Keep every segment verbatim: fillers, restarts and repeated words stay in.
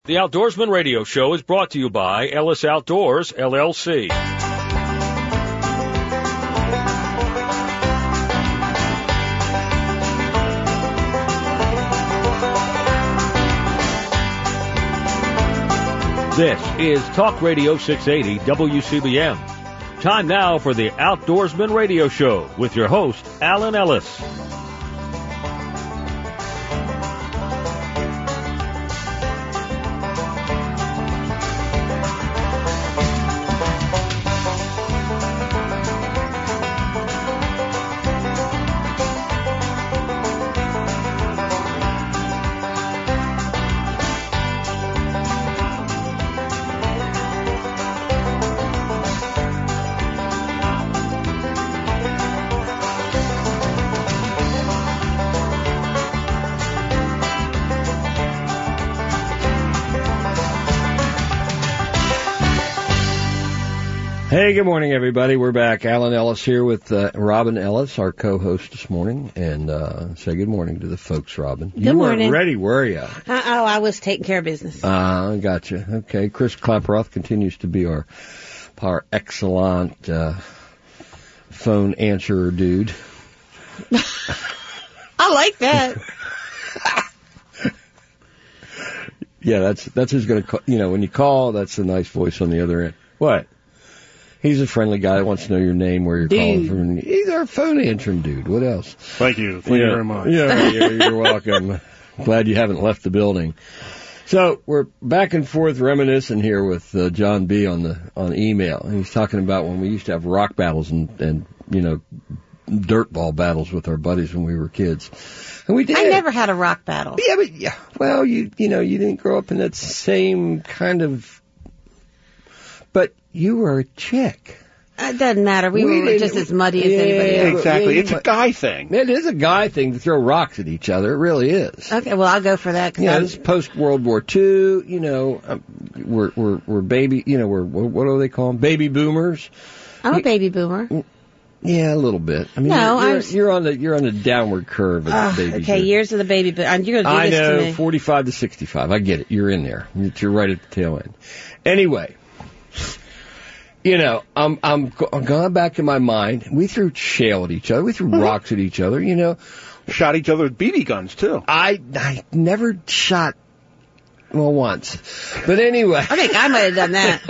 The Outdoorsman Radio Show is brought to you by Ellis Outdoors, L L C. This is Talk Radio six eighty W C B M. Time now for the Outdoorsman Radio Show with your host, Alan Ellis. Hey, good morning, everybody. We're back. Alan Ellis here with uh, Robin Ellis, our co-host this morning, and uh, say good morning to the folks, Robin. Good you morning. You weren't ready, were you? Uh, oh, I was taking care of business. Uh, I gotcha. Okay. Chris Klaproth continues to be our par excellent uh, phone answerer dude. I like that. Yeah, that's that's who's going to call. You know, when you call, that's a nice voice on the other end. What? He's a friendly guy that wants to know your name, where you're dude. calling from. He's our phone answering dude. What else? Thank you. Thank yeah. you very much. Yeah, you're, you're welcome. Glad you haven't left the building. So we're back and forth reminiscing here with uh, John B. on the on email. And he's talking about when we used to have rock battles and, and you know, dirt ball battles with our buddies when we were kids. And we did. I never had a rock battle. Yeah, but yeah, well, you you know, you didn't grow up in that same kind of. But you were a chick. It doesn't matter. We, we were just as muddy as yeah, anybody else. Exactly. Yeah, it's a guy thing. It is a guy thing to throw rocks at each other. It really is. Okay, well, I'll go for that. Cause Yeah, I'm, this is post World War Two. You know, um, we're we're we're baby. You know, we're what do they call them? Baby boomers. I'm a baby boomer. Yeah, a little bit. I mean, No, you're, you're, I'm- you're on the you're on the downward curve of Uh, baby. okay, years of the baby boomer. You're going to do I this know, to me. forty-five to sixty-five. I get it. You're in there. You're right at the tail end. Anyway. You know, I'm, I'm, I'm going back in my mind. We threw shale at each other. We threw Mm-hmm. rocks at each other, you know. Shot each other with B B guns, too. I, I never shot, well, once. But anyway. I think I might have done that.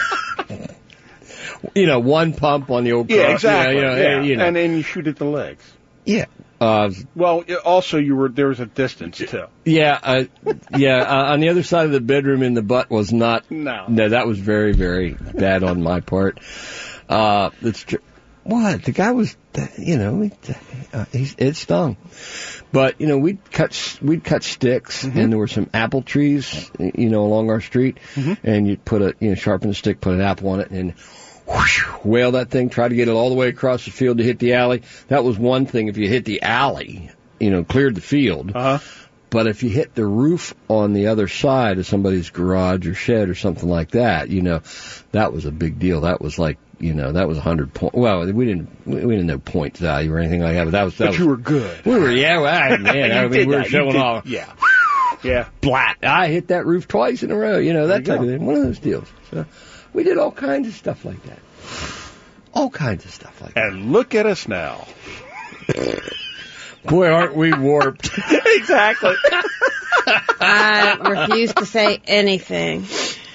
You know, one pump on the old car. Yeah, exactly. You know, yeah. you know. And then you shoot at the legs. Yeah. Uh, Well, also, you were there was a distance, too. yeah, uh, yeah, uh, on the other side of the bedroom in the butt was not, No. no, that was very, very bad on my part. Uh, it's tr- what? The guy was, you know, it, uh, he's, it stung. But, you know, we'd cut, we'd cut sticks, Mm-hmm. and there were some apple trees, you know, along our street, Mm-hmm. and you'd put a, you know, sharpen a stick, put an apple on it, and whoosh, whale that thing, try to get it all the way across the field to hit the alley. That was one thing. If you hit the alley, you know, cleared the field. Uh-huh. But if you hit the roof on the other side of somebody's garage or shed or something like that, you know, that was a big deal. That was like, you know, that was a hundred point. Well, we didn't, we didn't know point value or anything like that. But that was that But was, you were good. We were, yeah, well, I, man, I You mean, did we were that. You showing did- off. Yeah. Yeah. Blat. I hit that roof twice in a row. You know, that There type you of thing. One of those deals. So we did all kinds of stuff like that. All kinds of stuff like that. And look at us now. Boy, aren't we warped. Exactly. I refuse to say anything.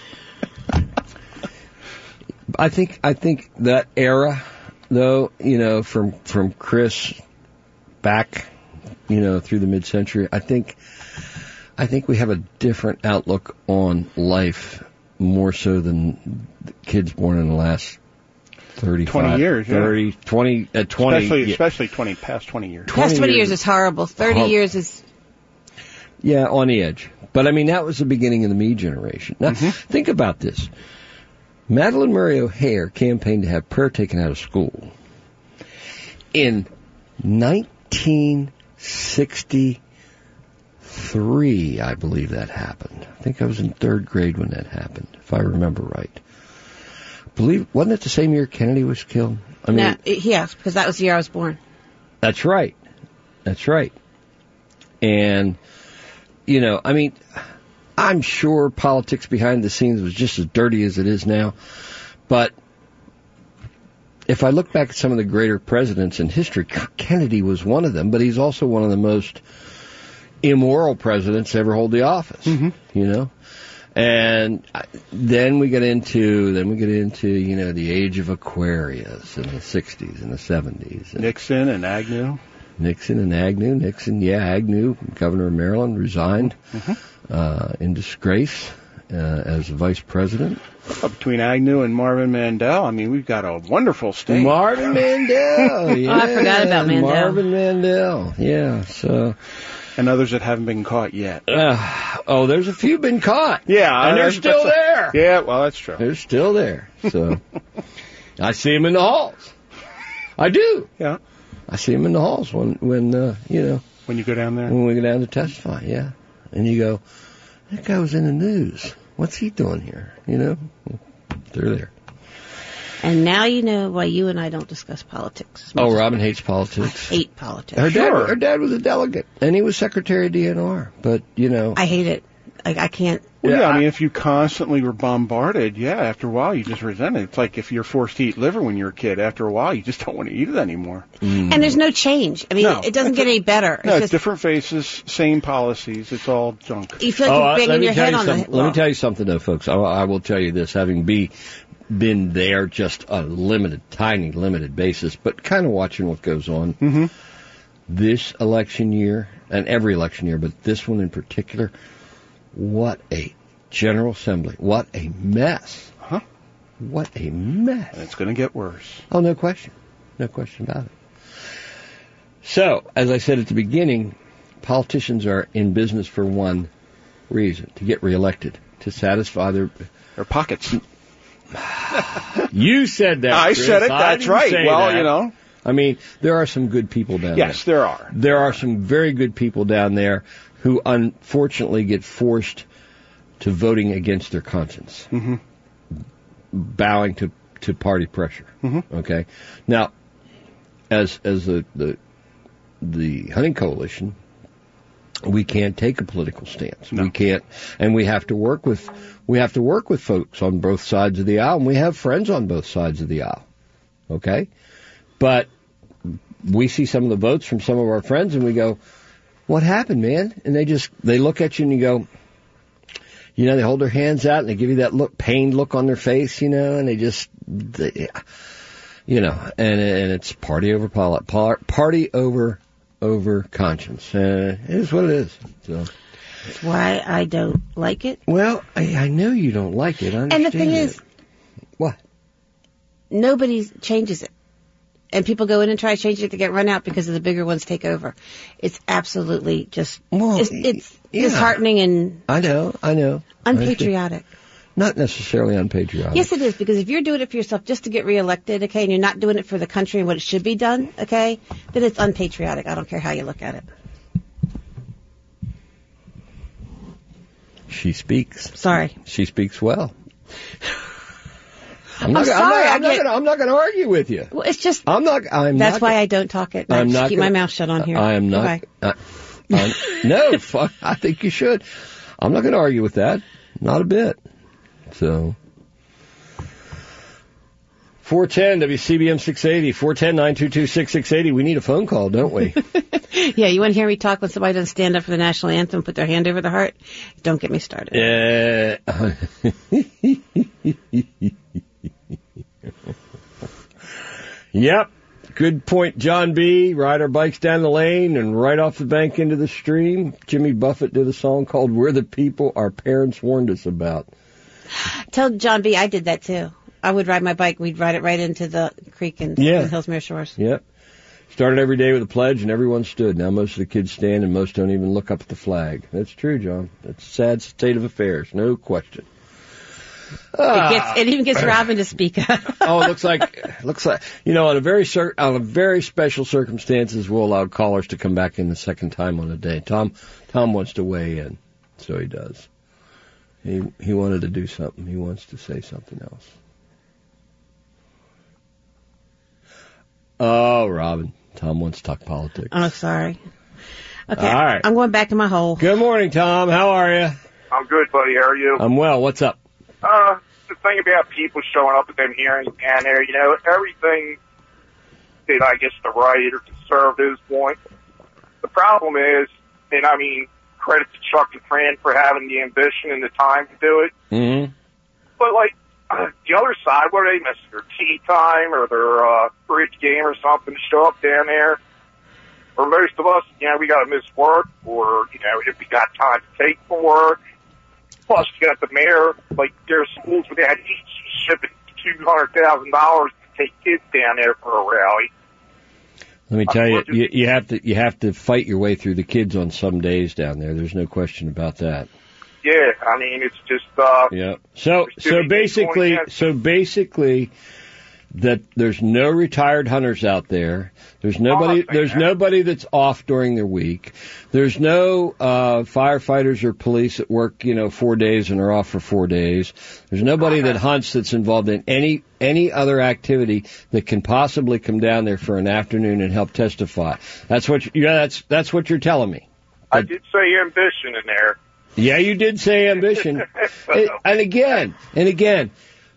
I think I think that era, though, you know, from from Chris back, you know, through the mid-century, I think I think we have a different outlook on life, more so than the kids born in the last thirty-five, twenty years, yeah. thirty, twenty, uh, twenty, Especially, yeah, especially twenty, past twenty years. Past twenty years years is horrible. thirty Hor- years is... yeah, on the edge. But I mean, that was the beginning of the me generation. Now, think about this. Madeline Murray O'Hare campaigned to have prayer taken out of school. In nineteen sixty-three, I believe that happened. I think I was in third grade when that happened, if I remember right. I believe, wasn't it the same year Kennedy was killed? I mean, No, it- yes, because that was the year I was born. That's right. That's right. And, you know, I mean, I'm sure politics behind the scenes was just as dirty as it is now. But if I look back at some of the greater presidents in history, Kennedy was one of them, but he's also one of the most immoral presidents to ever hold the office, mm-hmm. you know? And then we get into, then we get into, you know, the age of Aquarius in the sixties and the seventies. And Nixon and Agnew. Nixon and Agnew. Nixon, yeah, Agnew, governor of Maryland, resigned mm-hmm. uh, in disgrace uh, as vice president. Well, between Agnew and Marvin Mandel, I mean, we've got a wonderful state. Marvin Mandel, yeah. Oh, I forgot about Mandel. Marvin Mandel, yeah, so... And others that haven't been caught yet. Uh, oh, there's a few been caught. Yeah. And they're that's, still that's there. A, yeah, well, that's true. They're still there. So I see them in the halls. I do. Yeah. I see them in the halls when, when uh, you know. When you go down there? When we go down to testify, yeah. And you go, that guy was in the news. What's he doing here? You know? They're there. And now you know why you and I don't discuss politics. Oh, Robin hates politics. I hate politics. Her dad, Sure. her dad was a delegate, and he was secretary of D N R. But, you know. I hate it. I, I can't. Well, yeah, Yeah, I I- mean, if you constantly were bombarded, yeah, after a while you just resent it. It's like if you're forced to eat liver when you're a kid, after a while you just don't want to eat it anymore. Mm. And there's no change. I mean, No. it doesn't get any better. It's No, it's just, different faces, same policies. It's all junk. you feel like Oh, you're uh, let banging me your tell head you on some- the Let me wall. tell you something, though, folks. I, I will tell you this, having be, been there just a limited, tiny, limited basis, but kind of watching what goes on. Mm-hmm. This election year, and every election year, but this one in particular, what a General Assembly. What a mess. Huh? What a mess. And it's going to get worse. Oh, no question. No question about it. So, as I said at the beginning, politicians are in business for one reason, to get reelected, to satisfy their... Their pockets. You said that, I Chris. said it. I That's didn't right. say Well, that. you know. I mean, there are some good people down Yes, there. there are. There are some very good people down there who unfortunately get forced to voting against their conscience, Mm-hmm. bowing to, to party pressure. Mm-hmm. Okay? Now, as as the, the the hunting coalition, we can't take a political stance. No. We can't, and we have to work with we have to work with folks on both sides of the aisle, and we have friends on both sides of the aisle. Okay, but we see some of the votes from some of our friends, and we go, "What happened, man?" And they just they look at you and you go, you know, they hold their hands out and they give you that look, pained look on their face, you know, and they just, they, you know, and and it's party over poli- par, party over over conscience. Uh, it is what it is. So, That's why I don't like it. well, I, I know you don't like it. I And the understand thing that. is, what? nobody changes it. And people go in and try to change it to get run out because of the bigger ones take over. It's absolutely just, Well, it's, it's yeah. disheartening and I know, I know. I understand. unpatriotic. Not necessarily unpatriotic. Yes, it is, because if you're doing it for yourself just to get reelected, okay, and you're not doing it for the country and what it should be done, okay, then it's unpatriotic. I don't care how you look at it. She speaks. Sorry. She speaks well. I'm not, I'm gonna- sorry, I I'm not, get- gonna, I'm not going to argue with you. Well, it's just, I'm not. I'm that's not why gonna- I don't talk it. I I'm just not keep gonna, my mouth shut on here. I am not. Goodbye. Uh, I'm- no, fuck, I think you should. I'm not going to argue with that. Not a bit. So, four ten W C B M six eighty, four one zero, nine two two, six six eight zero. We need a phone call, don't we? Yeah, you want to hear me talk when somebody doesn't stand up for the national anthem, put their hand over the heart? Don't get me started. Uh, yep. Good point, John B. Ride our bikes down the lane and right off the bank into the stream. Jimmy Buffett did a song called We're the People Our Parents Warned Us About. Tell John B. I did that too. I would ride my bike. We'd ride it right into the creek in, Yeah. in Hillsmere Shores. Yep. Started every day with a pledge and everyone stood. Now most of the kids stand and most don't even look up at the flag. That's true, John. That's a sad state of affairs. No question. It gets, it even gets Robin to speak up. Oh, it looks like, looks like, you know, on a very cer- on a very special circumstances, we'll allow callers to come back in the second time on a day. Tom, Tom wants to weigh in, so he does. He he wanted to do something. He wants to say something else. Oh, Robin, Tom wants to talk politics. Oh, sorry. Okay. All right. I'm going back in my hole. Good morning, Tom. How are you? I'm I'm good, buddy. How are you? I'm well. What's up? Uh, the thing about people showing up at them hearings down there, you know, everything that I guess the right or conservatives want. The problem is, and I mean, credit to Chuck and Fran for having the ambition and the time to do it. Mm-hmm. But, like, uh, the other side, what are they missing? Their tea time or their uh, bridge game or something to show up down there? Or most of us, you know, we got to miss work, or, you know, if we got time to take from work. Plus, you got the mayor, like, there's schools where they had each shipping two hundred thousand dollars to take kids down there for a rally. Let me tell you, you, you have to you have to fight your way through the kids on some days down there. There's no question about that. Yeah, I mean, it's just, uh... Yeah. So, so basically, so basically, that there's no retired hunters out there. There's nobody, there's nobody that's off during their week. There's no, uh, firefighters or police that work, you know, four days and are off for four days. There's nobody that hunts that's involved in any, any other activity that can possibly come down there for an afternoon and help testify. That's what, you, yeah, that's, that's what you're telling me. I did say ambition in there. Yeah, you did say ambition. it, and again, and again,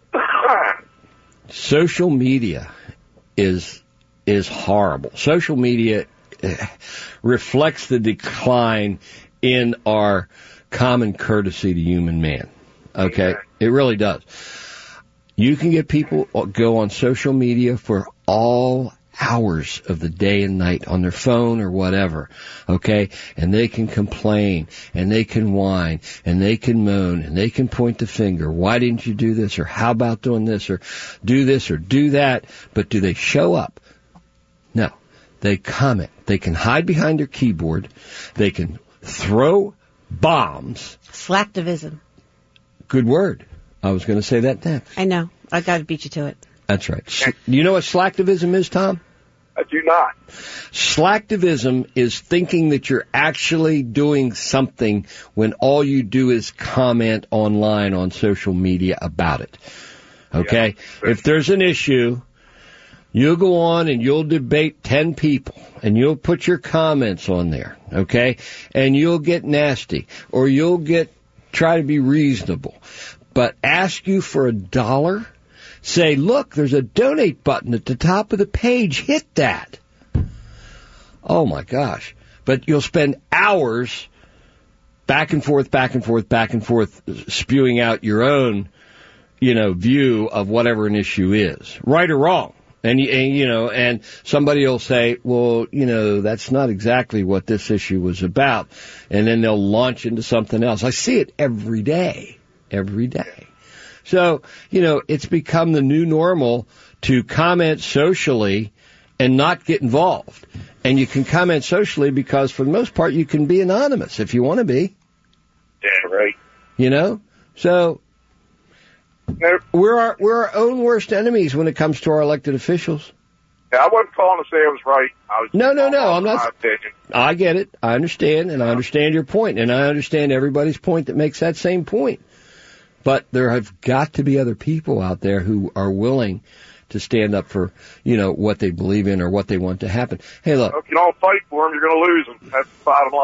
social media is is horrible. Social media reflects the decline in our common courtesy to human man. Okay? Yeah. It really does. You can get people go on social media for all hours of the day and night on their phone or whatever, okay? And they can complain, and they can whine, and they can moan, and they can point the finger. Why didn't you do this? Or how about doing this? Or do this or do that? But do they show up? No. They comment. They can hide behind their keyboard. They can throw bombs. Slacktivism. Good word. I was going to say that next. I know. I got to beat you to it. That's right. You know what slacktivism is, Tom? I do not. Slacktivism is thinking that you're actually doing something when all you do is comment online on social media about it. Okay? Yeah. If there's an issue, you'll go on and you'll debate ten people, and you'll put your comments on there, okay? And you'll get nasty, or you'll get, try to be reasonable. But ask you for a dollar? Say, look, there's a donate button at the top of the page. Hit that. Oh, my gosh. But you'll spend hours back and forth, back and forth, back and forth, spewing out your own, you know, view of whatever an issue is, right or wrong. And, and, you know, and somebody will say, well, you know, that's not exactly what this issue was about. And then they'll launch into something else. I see it every day, every day. So, you know, it's become the new normal to comment socially and not get involved. And you can comment socially because, for the most part, you can be anonymous if you want to be. Yeah, right. You know? So, nope. we're our, we're our own worst enemies when it comes to our elected officials. Yeah, I wasn't calling to say I was right. I was no, no, no, I'm not. My opinion. I get it. I understand, and I understand your point, and I understand everybody's point that makes that same point. But there have got to be other people out there who are willing to stand up for, you know, what they believe in or what they want to happen. Hey, look. If you don't fight for them, you're going to lose them. That's the bottom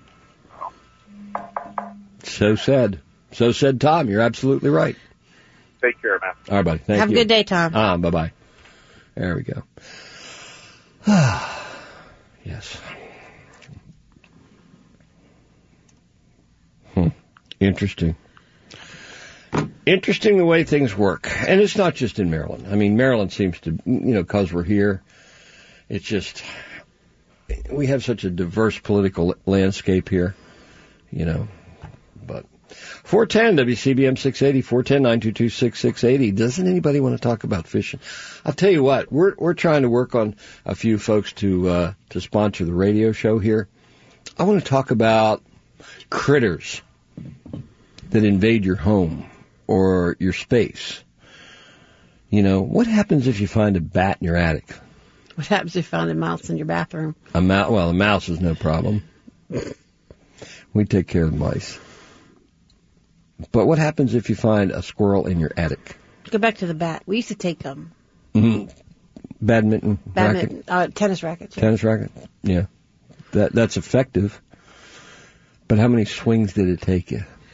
line. So said. So said Tom. You're absolutely right. Take care, man. All right, buddy. Thank Have you. Have a good day, Tom. Ah, bye-bye. There we go. Yes. Hmm. Interesting. Interesting the way things work. And it's not just in Maryland. I mean, Maryland seems to, you know, because we're here, it's just, we have such a diverse political landscape here, you know. But four ten W C B M six eighty, four ten, nine two two, six six eight zero. Doesn't anybody want to talk about fishing? I'll tell you what, we're we're trying to work on a few folks to uh, to sponsor the radio show here. I want to talk about critters that invade your home or your space. You know, what happens if you find a bat in your attic? What happens if you find a mouse in your bathroom? A mouse? Well, a mouse is no problem. We take care of the mice. But what happens if you find a squirrel in your attic? Go back to the bat. We used to take them. Mm-hmm. Badminton, Badminton, racket? uh, tennis rackets. Yeah. Tennis racket, yeah. That that's effective. But how many swings did it take you?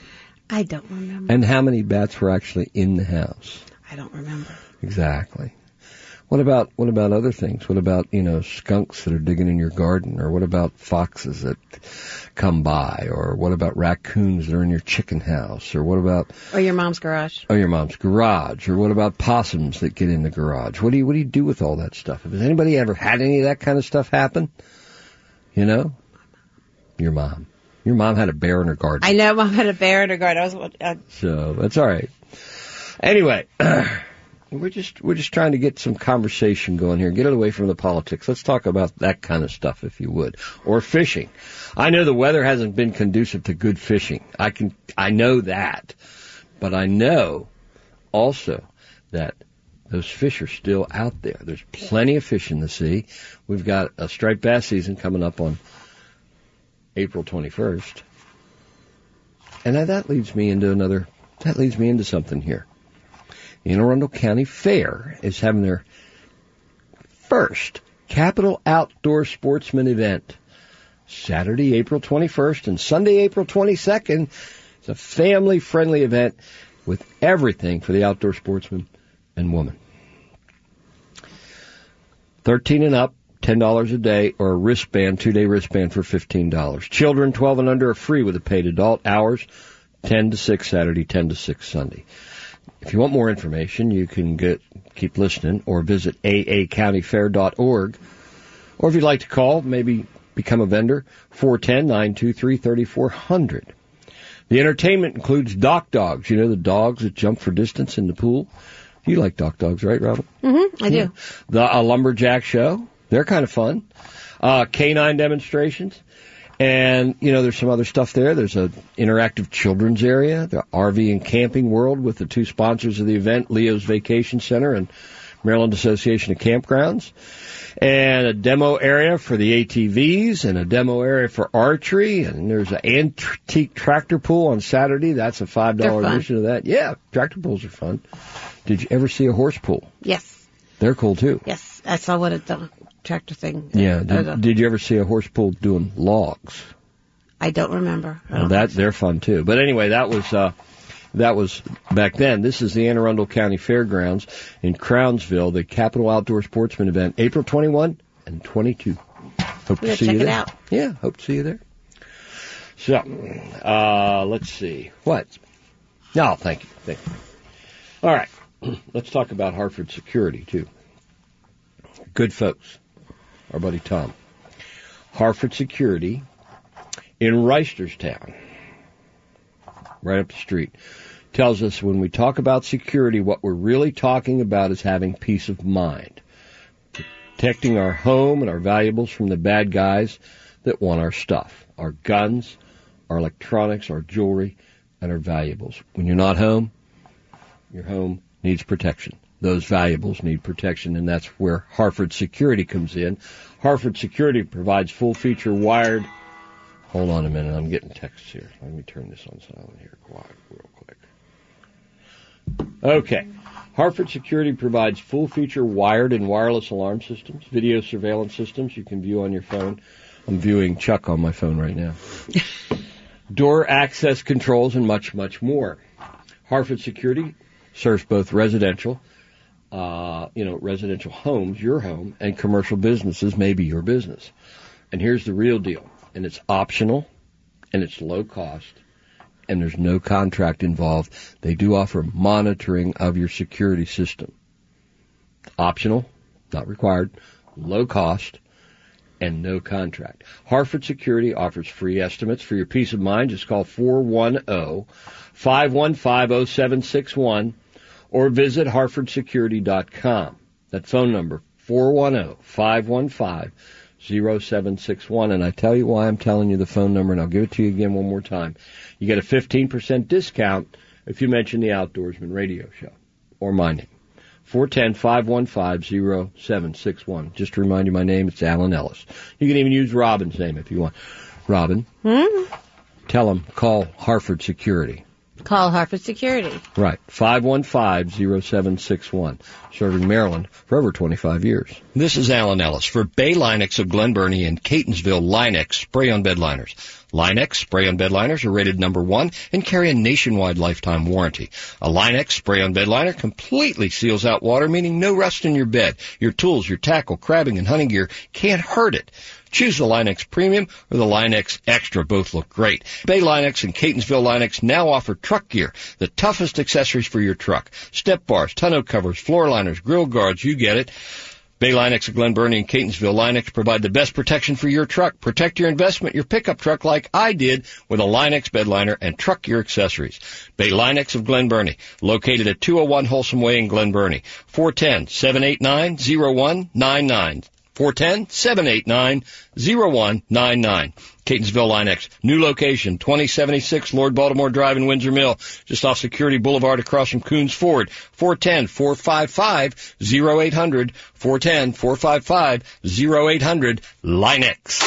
I don't remember. And how many bats were actually in the house? I don't remember. Exactly. What about what about other things? What about, you know, skunks that are digging in your garden? Or what about foxes that come by? Or what about raccoons that are in your chicken house? Or what about... Or your mom's garage. Or your mom's garage. Or what about possums that get in the garage? What do you what do you do with all that stuff? Has anybody ever had any of that kind of stuff happen? You know? Your mom. Your mom had a bear in her garden. I know Mom had a bear in her garden. I was... Uh, so, that's all right. Anyway... We're just we're just trying to get some conversation going here. Get it away from the politics. Let's talk about that kind of stuff, if you would. Or fishing. I know the weather hasn't been conducive to good fishing. I can I know that. But I know also that those fish are still out there. There's plenty of fish in the sea. We've got a striped bass season coming up on April twenty-first. And now that leads me into another that leads me into something here. The Anne Arundel County Fair is having their first Capital Outdoor Sportsman event. Saturday, April twenty-first and Sunday, April twenty-second. It's a family-friendly event with everything for the outdoor sportsman and woman. thirteen and up, ten dollars a day, or a wristband, two-day wristband for fifteen dollars. Children twelve and under are free with a paid adult. Hours, ten to six Saturday, ten to six Sunday. If you want more information, you can get, keep listening or visit a a county fair dot org. Or if you'd like to call, maybe become a vendor, four one zero, nine two three, three four zero zero. The entertainment includes dock dogs. You know, the dogs that jump for distance in the pool. You like dock dogs, right, Robin? Mm-hmm, I do. Yeah. The a lumberjack show. They're kind of fun. Uh, canine demonstrations. And, you know, there's some other stuff there. There's an interactive children's area, the R V and Camping World with the two sponsors of the event, Leo's Vacation Center and Maryland Association of Campgrounds, and a demo area for the A T Vs and a demo area for archery. And there's an antique tractor pull on Saturday. That's a five dollars addition to that. Yeah, tractor pulls are fun. Did you ever see a horse pull? Yes. They're cool, too. Yes, I saw what it done. Tractor thing. Yeah. Did, did you ever see a horse pull doing logs? I don't remember. I don't well, that they're fun too. But anyway, that was uh, that was back then. This is the Anne Arundel County Fairgrounds in Crownsville, the Capital Outdoor Sportsman event, April twenty-first and twenty-second. Hope We'll to see check you it there. out. Yeah, hope to see you there. So, uh, let's see what. No, thank you, thank you. All right, let's talk about Hartford Security too. Good folks. Our buddy Tom. Hartford Security in Reisterstown, right up the street, tells us when we talk about security, what we're really talking about is having peace of mind, protecting our home and our valuables from the bad guys that want our stuff, our guns, our electronics, our jewelry, and our valuables. When you're not home, your home needs protection. Those valuables need protection, and that's where Hartford Security comes in. Hartford Security provides full-feature wired... Hold on a minute, I'm getting texts here. Let me turn this on silent here quiet, real quick. Okay. Hartford Security provides full-feature wired and wireless alarm systems, video surveillance systems you can view on your phone. I'm viewing Chuck on my phone right now. Door access controls, and much, much more. Hartford Security serves both residential Uh, you know, residential homes, your home, and commercial businesses, maybe your business. And here's the real deal. And it's optional, and it's low cost, and there's no contract involved. They do offer monitoring of your security system. Optional, not required, low cost, and no contract. Hartford Security offers free estimates for your peace of mind. Just call four one zero, five one five, zero seven six one. Or visit hartford security dot com. That phone number, four one zero, five one five, zero seven six one. And I tell you why I'm telling you the phone number, and I'll give it to you again one more time. You get a fifteen percent discount if you mention the Outdoorsman Radio Show or my name. four one zero, five one five, zero seven six one. Just to remind you my name, it's Alan Ellis. You can even use Robin's name if you want. Robin, hmm? Tell them, call Hartford Security. Call Harford Security. Right, five one five, zero seven six one. Serving Maryland for over twenty-five years. This is Alan Ellis for Bay Linex of Glen Burnie and Catonsville Linex Spray-On Bed Liners. Linex Spray-On Bed Liners are rated number one and carry a nationwide lifetime warranty. A Linex Spray-On Bed Liner completely seals out water, meaning no rust in your bed. Your tools, your tackle, crabbing, and hunting gear can't hurt it. Choose the Linex Premium or the Linex Extra. Both look great. Bay Linex and Catonsville Linex now offer truck gear, the toughest accessories for your truck. Step bars, tonneau covers, floor liners, grill guards, you get it. Bay Linex of Glen Burnie and Catonsville Linex provide the best protection for your truck. Protect your investment, your pickup truck like I did with a Linex bed liner and truck gear accessories. Bay Linex of Glen Burnie, located at two oh one Wholesome Way in Glen Burnie. four one zero, seven eight nine, zero one nine nine. four one zero, seven eight nine, zero one nine nine. Catonsville Linex, new location, twenty seventy-six Lord Baltimore Drive in Windsor Mill, just off Security Boulevard across from Coons Ford. four one zero, four five five, zero eight zero zero, four one zero, four five five, zero eight zero zero, Linex.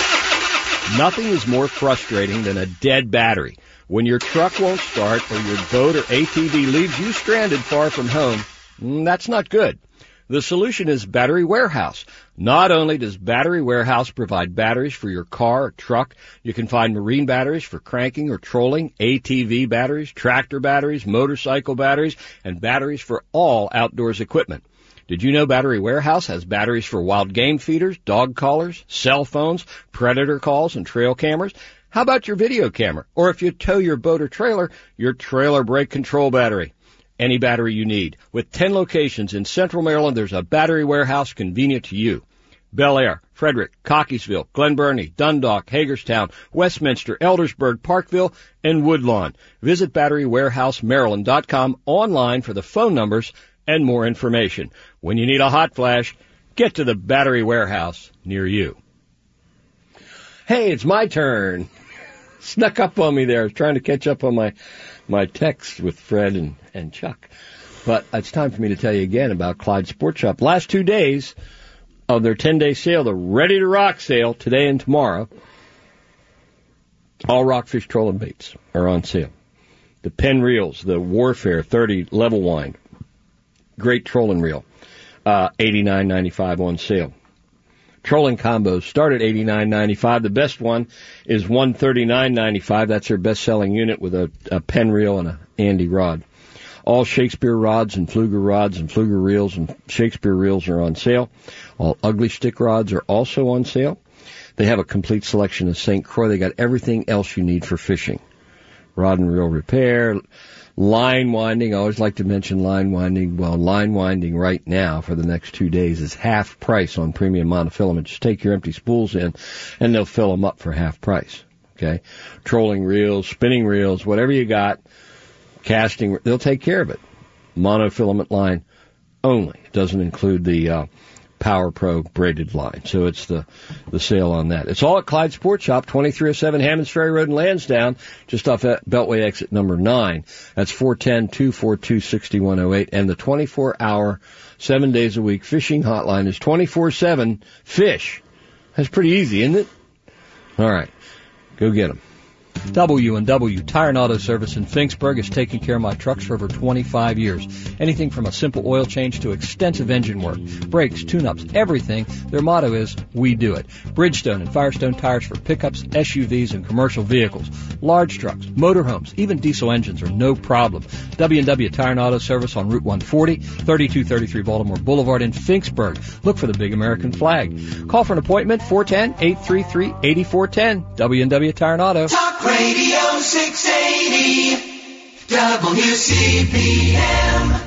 Nothing is more frustrating than a dead battery. When your truck won't start or your boat or A T V leaves you stranded far from home, that's not good. The solution is Battery Warehouse. Not only does Battery Warehouse provide batteries for your car or truck, you can find marine batteries for cranking or trolling, A T V batteries, tractor batteries, motorcycle batteries, and batteries for all outdoors equipment. Did you know Battery Warehouse has batteries for wild game feeders, dog collars, cell phones, predator calls, and trail cameras? How about your video camera? Or if you tow your boat or trailer, your trailer brake control battery. Any battery you need. With ten locations in Central Maryland, there's a Battery Warehouse convenient to you. Bel Air, Frederick, Cockeysville, Glen Burnie, Dundalk, Hagerstown, Westminster, Eldersburg, Parkville, and Woodlawn. Visit battery warehouse maryland dot com online for the phone numbers and more information. When you need a hot flash, get to the Battery Warehouse near you. Hey, it's my turn. Snuck up on me there. I was trying to catch up on my my text with Fred and, and Chuck. But it's time for me to tell you again about Clyde Sport Shop. Last two days of their ten-day sale, the Ready to Rock sale, today and tomorrow, all Rockfish trolling baits are on sale. The Penn Reels, the Warfare thirty level wind, great trolling reel, uh, eighty-nine ninety-five on sale. Trolling combos start at eighty-nine ninety-five. The best one is one thirty-nine ninety-five. That's their best-selling unit with a, a Penn reel and a Andy rod. All Shakespeare rods and Pfluger rods and Pfluger reels and Shakespeare reels are on sale. All Ugly Stick rods are also on sale. They have a complete selection of Saint Croix. They got everything else you need for fishing. Rod and reel repair, line winding. I always like to mention line winding. Well, line winding right now for the next two days is half price on premium monofilament. Just take your empty spools in, and they'll fill them up for half price. Okay? Trolling reels, spinning reels, whatever you got, casting, they'll take care of it. Monofilament line only. It doesn't include the uh, Power Pro braided line. So it's the, the sale on that. It's all at Clyde Sports Shop, twenty-three oh seven Hammonds Ferry Road in Lansdowne, just off at Beltway exit number nine. That's four one zero, two four two, six one zero eight. And the twenty-four hour, seven days a week fishing hotline is twenty-four seven fish. That's pretty easy, isn't it? All right. Go get them. W and W Tire and Auto Service in Finksburg has taken care of my trucks for over twenty-five years. Anything from a simple oil change to extensive engine work, brakes, tune-ups, everything. Their motto is, we do it. Bridgestone and Firestone tires for pickups, S U Vs, and commercial vehicles. Large trucks, motorhomes, even diesel engines are no problem. W and W Tire and Auto Service on Route one forty, thirty-two thirty-three Baltimore Boulevard in Finksburg. Look for the big American flag. Call for an appointment, four one zero, eight three three, eight four one zero. W and W Tire and Auto. Talk Radio six eighty W C P M.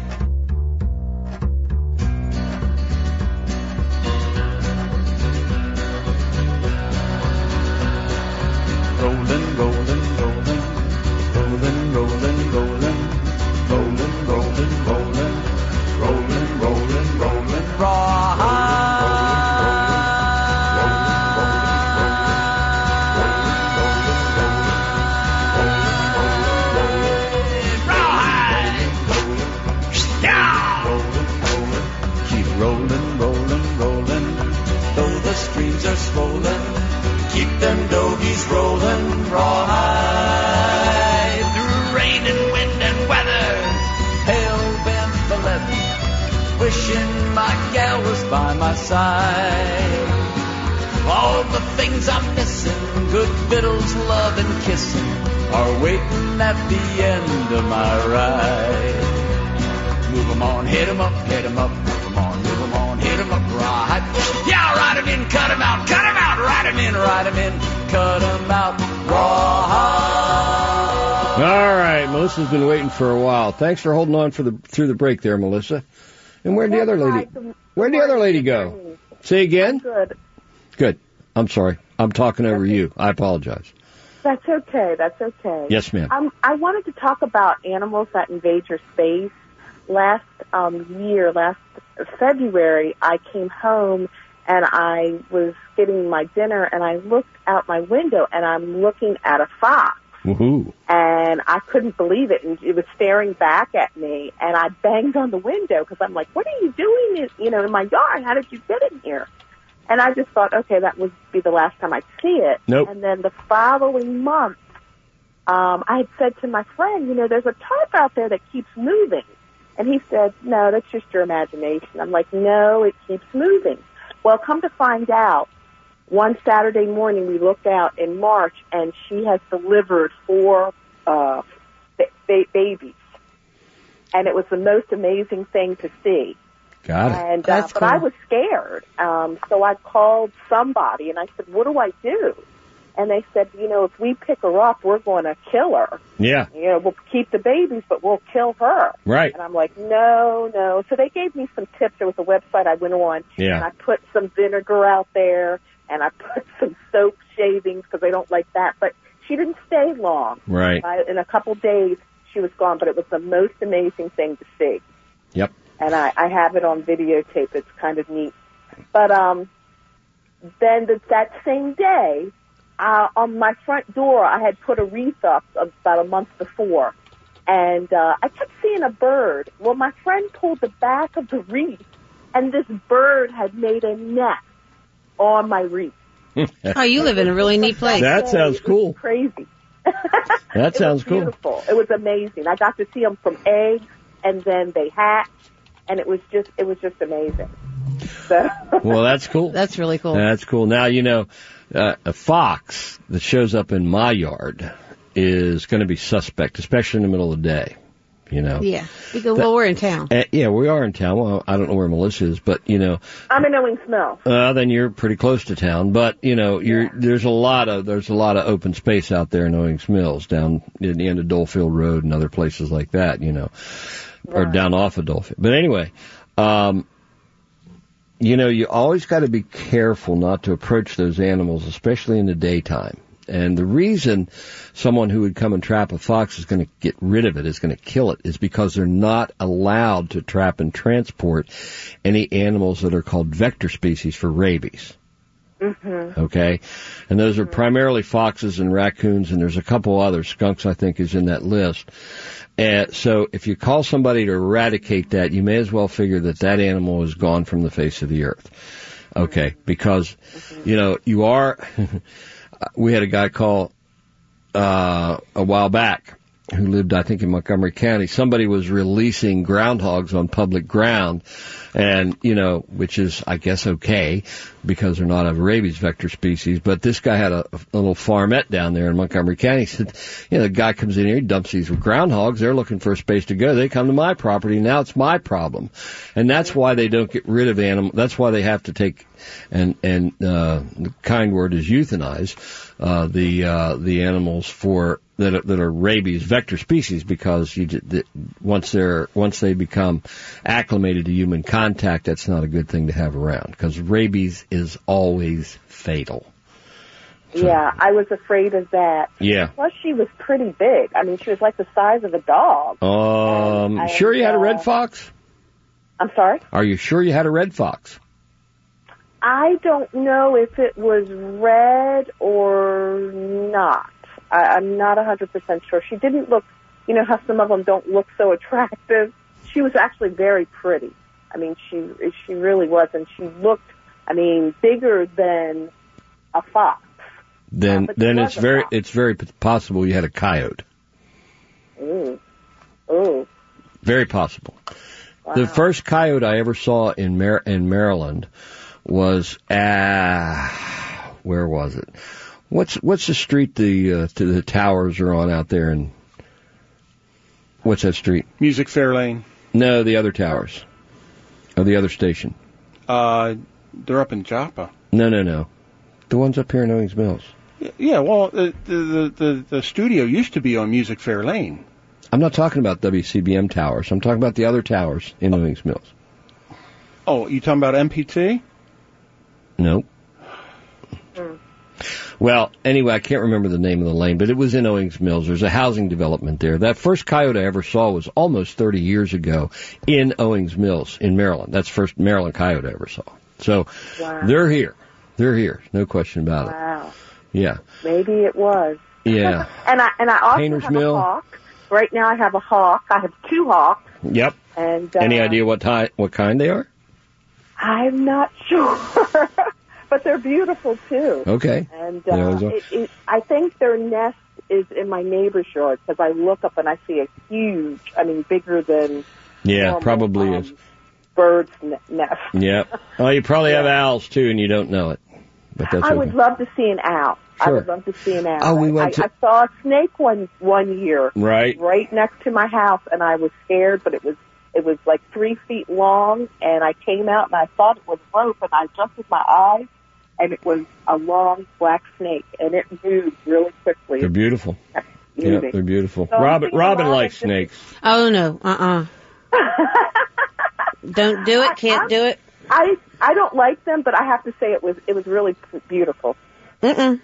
Rolling, rolling, rolling, rolling, rolling, rolling, rolling, rolling, rolling, rolling, rolling, rolling, rawhide. my side. All the things I'm missing, good victuals, love and kissing, are waiting at the end of my ride. Move 'em on, hit 'em up, hit 'em up, move 'em on, move 'em on, hit 'em up, right. Yeah, ride 'em in, cut 'em out, cut 'em out, ride 'em in, ride 'em in, cut 'em out, right. All right, Melissa's been waiting for a while. Thanks for holding on for the through the break there, Melissa. And where'd the other lady? Where'd the other lady go? Say again? Good. Good. I'm sorry. I'm talking over you. I apologize. That's okay. That's okay. Yes, ma'am. Um, I wanted to talk about animals that invade your space. Last um, year, last February, I came home and I was getting my dinner, and I looked out my window, and I'm looking at a fox. Woohoo. And I couldn't believe it, and it was staring back at me, and I banged on the window because I'm like, what are you doing, in, you know, in my yard? How did you get in here? And I just thought, okay, that would be the last time I'd see it. Nope. And then the following month, um, I had said to my friend, you know, there's a tarp out there that keeps moving. And he said, no, that's just your imagination. I'm like, no, it keeps moving. Well, come to find out, one Saturday morning we looked out in March, and she has delivered four uh, ba- ba- babies. And it was the most amazing thing to see. Got it. And, uh, That's but cool. I was scared. Um, so I called somebody, and I said, what do I do? And they said, you know, if we pick her up, we're going to kill her. Yeah. You know, we'll keep the babies, but we'll kill her. Right. And I'm like, no, no. So they gave me some tips. There was a website I went on, Yeah. and I put some vinegar out there, and I put some soap shavings because they don't like that. But she didn't stay long. Right. I, in a couple days, she was gone, but it was the most amazing thing to see. Yep. And I, I have it on videotape. It's kind of neat. But um, then the, that same day, uh, on my front door, I had put a wreath up about a month before. And uh, I kept seeing a bird. Well, my friend pulled the back of the wreath, and this bird had made a nest on my wreath. Oh, you live in a really neat place. That sounds It was cool. Crazy. That sounds it was cool. Beautiful. It was amazing. I got to see them from eggs, and then they hatched, and it was just it was just amazing. So. Well, that's cool. That's really cool. That's cool. Now, you know, uh, a fox that shows up in my yard is going to be suspect, especially in the middle of the day. You know. Yeah. Because, well, we're in town. Uh, yeah, we are in town. Well, I don't know where Melissa is, but you know. I'm in Owings Mills. Uh, then you're pretty close to town, but you know, you're, yeah. there's a lot of, there's a lot of open space out there in Owings Mills, down near the end of Dolefield Road and other places like that, you know, right. or down off of Dolefield. But anyway, um, you know, you always got to be careful not to approach those animals, especially in the daytime. And the reason someone who would come and trap a fox is going to get rid of it, is going to kill it, is because they're not allowed to trap and transport any animals that are called vector species for rabies. Mm-hmm. Okay? And those are primarily foxes and raccoons, and there's a couple others. Skunks, I think, is in that list. And so if you call somebody to eradicate that, you may as well figure that that animal is gone from the face of the earth. Okay? Because, mm-hmm. you know, you are... We had a guy call uh, a while back who lived, I think, in Montgomery County. Somebody was releasing groundhogs on public ground, and, you know, which is, I guess, okay, because they're not a rabies vector species. But this guy had a, a little farmette down there in Montgomery County. He said, you know, the guy comes in here, he dumps these groundhogs. They're looking for a space to go. They come to my property. Now it's my problem. And that's why they don't get rid of animals. That's why they have to take, and, and, uh, the kind word is euthanize, uh, the, uh, the animals for, that are, that are rabies vector species, because you, once they're, once they become acclimated to human contact, that's not a good thing to have around, because rabies is always fatal. So, yeah, I was afraid of that. Yeah. Plus, she was pretty big. I mean, she was like the size of a dog. Um, and, sure you had uh, a red fox? I'm sorry? Are you sure you had a red fox? I don't know if it was red or not. I, I'm not one hundred percent sure. She didn't look, you know how some of them don't look so attractive? She was actually very pretty. I mean, she she really was, and she looked, I mean, bigger than a fox. Then uh, then it's very fox. it's very possible you had a coyote. Ooh. Ooh. Very possible. Wow. The first coyote I ever saw in Mar- in Maryland was uh where was it? What's what's the street the uh, to the towers are on out there, and what's that street? Music Fair Lane. No, the other towers. Or the other station. Uh, they're up in Joppa. No, no, no. The ones up here in Owings Mills. Yeah, well, the the the, the studio used to be on Music Fair Lane. I'm not talking about W C B M towers. I'm talking about the other towers in Owings Mills. Oh, you talking about M P T? Nope. Mm. Well, anyway, I can't remember the name of the lane, but it was in Owings Mills. There's a housing development there. That first coyote I ever saw was almost thirty years ago in Owings Mills in Maryland. That's the first Maryland coyote I ever saw. So Wow. they're here. They're here. No question about it. Wow. Yeah. Maybe it was. Yeah. and I and I also Painter's have Mill. a hawk. Right now I have a hawk. I have two hawks. Yep. And uh, Any idea what ty- what kind they are? I'm not sure. But they're beautiful too. Okay. And They uh, always are. it, it, I think their nest is in my neighbor's yard because I look up and I see a huge, I mean, bigger than Yeah, normal, probably um, is. bird's ne- nest. Yep. Oh, you probably have owls too, and you don't know it. But that's I okay. would love to see an owl. I Sure. would love to see an owl. Oh, we went I, to- I saw a snake one one year, Right. right next to my house, and I was scared, but it was it was like three feet long, and I came out and I thought it was rope, and I adjusted my eyes, and it was a long black snake, and it moved really quickly. They're beautiful. It Yeah, moving. they're beautiful. So I'm Robin thinking Robin about likes it. snakes. Oh, no. Uh-uh. Don't do it. Can't do it. I I don't like them, but I have to say it was it was really beautiful. Mm-mm.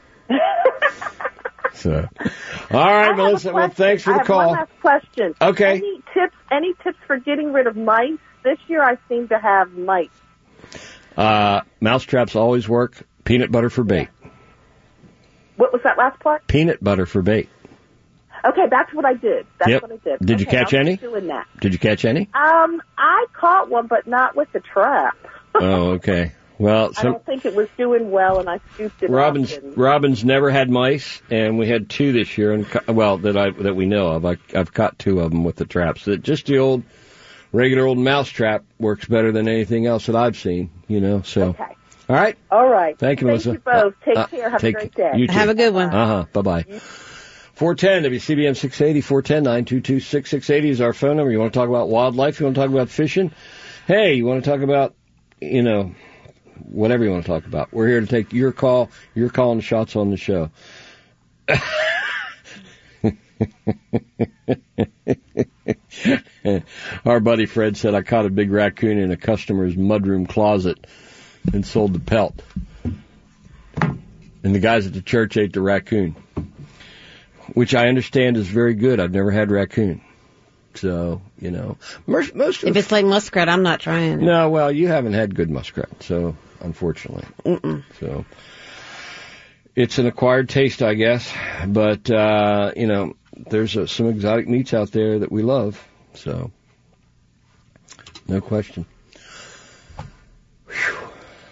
So, all right, I have a Melissa. Well, question. thanks for I the have call. One last question. Okay. Any tips? Any tips for getting rid of mice? This year, I seem to have mice. Uh, mouse traps always work. Peanut butter for bait. What was that last part? Peanut butter for bait. Okay, that's what I did. That's Yep. what I did. Did you Okay, catch I'll any? keep doing that. Did you catch any? Um, I caught one, but not with the trap. Oh, okay. Well, I some, don't think it was doing well, and I scooped it Robin's up. And, Robin's never had mice, and we had two this year, and ca- well, that I that we know of. I, I've caught two of them with the traps. That just the old regular old mouse trap works better than anything else that I've seen. You know, so okay. all right. All right. Thank you, Thank Melissa. you both. Take Uh, care. Have take- a great day. You too. Have a good one. Uh huh. Bye bye. four ten W C B M six eighty, four ten, nine two two, six six eight zero is our phone number. You want to talk about wildlife? You want to talk about fishing? Hey, you want to talk about, you know, whatever you want to talk about. We're here to take your call. You're calling the shots on the show. Our buddy Fred said, I caught a big raccoon in a customer's mudroom closet and sold the pelt. And the guys at the church ate the raccoon, which I understand is very good. I've never had raccoon. So, you know, most, most of If it's like muskrat, I'm not trying it. No, well, you haven't had good muskrat, so, unfortunately. Mm-mm. So, it's an acquired taste, I guess. But, uh, you know, there's uh, some exotic meats out there that we love. So, no question. Whew.